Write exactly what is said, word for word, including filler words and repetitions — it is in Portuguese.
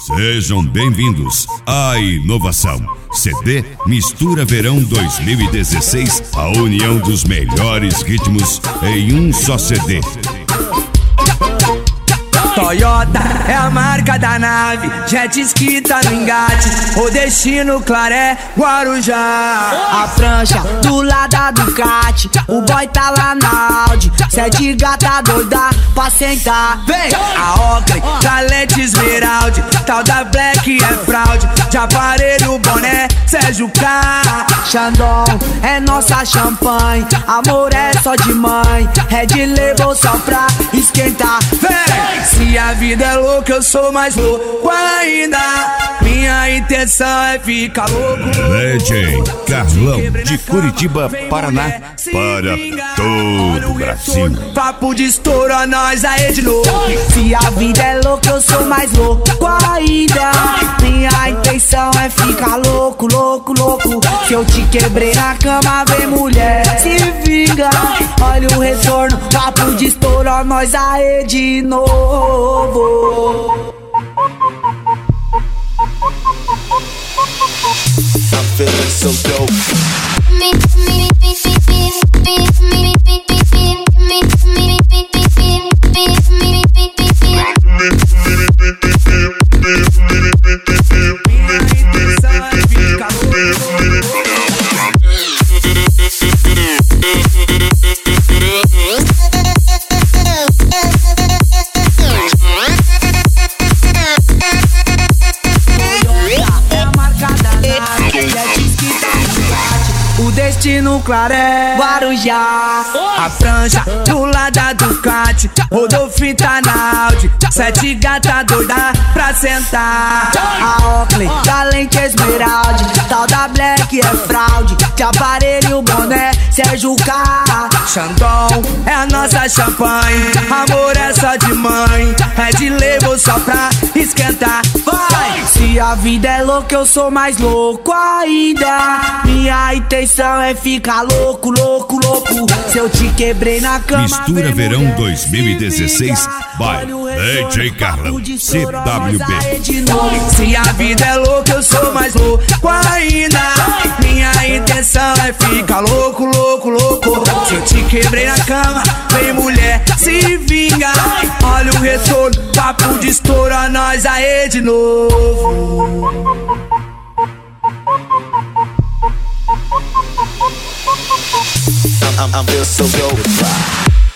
Sejam bem-vindos à inovação. C D Mistura Verão dois mil e dezesseis, a união dos melhores ritmos em um só C D. Toyota é a marca da nave, jet ski tá no engate, o destino Claré, Guarujá. A prancha do lado da Ducati, o boy tá lá na Audi, sete gata doida pra sentar. Vem! A Oakley, Galete Esmeralda, tal da Black é fraude, de aparelho, boné, Sérgio K. Xandão é nossa champanhe, amor é só de mãe, Red Label só pra esquentar. Vem! Se a vida é louca, eu sou mais louco ainda. Minha intenção é ficar louco. D J Carlão, de Curitiba, Paraná, para todo o Brasil. Papo de estouro, a nós aí de novo. Se a vida é louca, eu sou mais louco ainda. Minha intenção é ficar louco, louco, louco. Se eu te quebrei na cama, vem mulher, se vinga. Olha o retorno, papo de estouro, a nós aí de novo. I'm feeling so dope. O destino Claré, Guarujá. A prancha do lado da Ducati, Rodolfo tá na Audi, sete gata doida pra sentar. A Oakley, Galete Esmeralda, tal da Black é fraude, de aparelho, boné, Sérgio K. Xandão é a nossa champanhe, amor é só de mãe, Red Label só pra esquentar. Vai! Se a vida é louca, eu sou mais louco ainda. Minha intenção é ficar louco, louco, louco. Se eu te quebrei na cama, Mistura Verão dois mil e dezesseis, by D J Carlão, C W B. Se a vida é louca, eu sou mais louco ainda. Minha intenção é ficar louco, louco, louco. Se eu te quebrei na cama, vem mulher, se vinga. Olha o retorno, papo de estouro, a nós aí de novo. I'm, I'm, I'm feel so dope.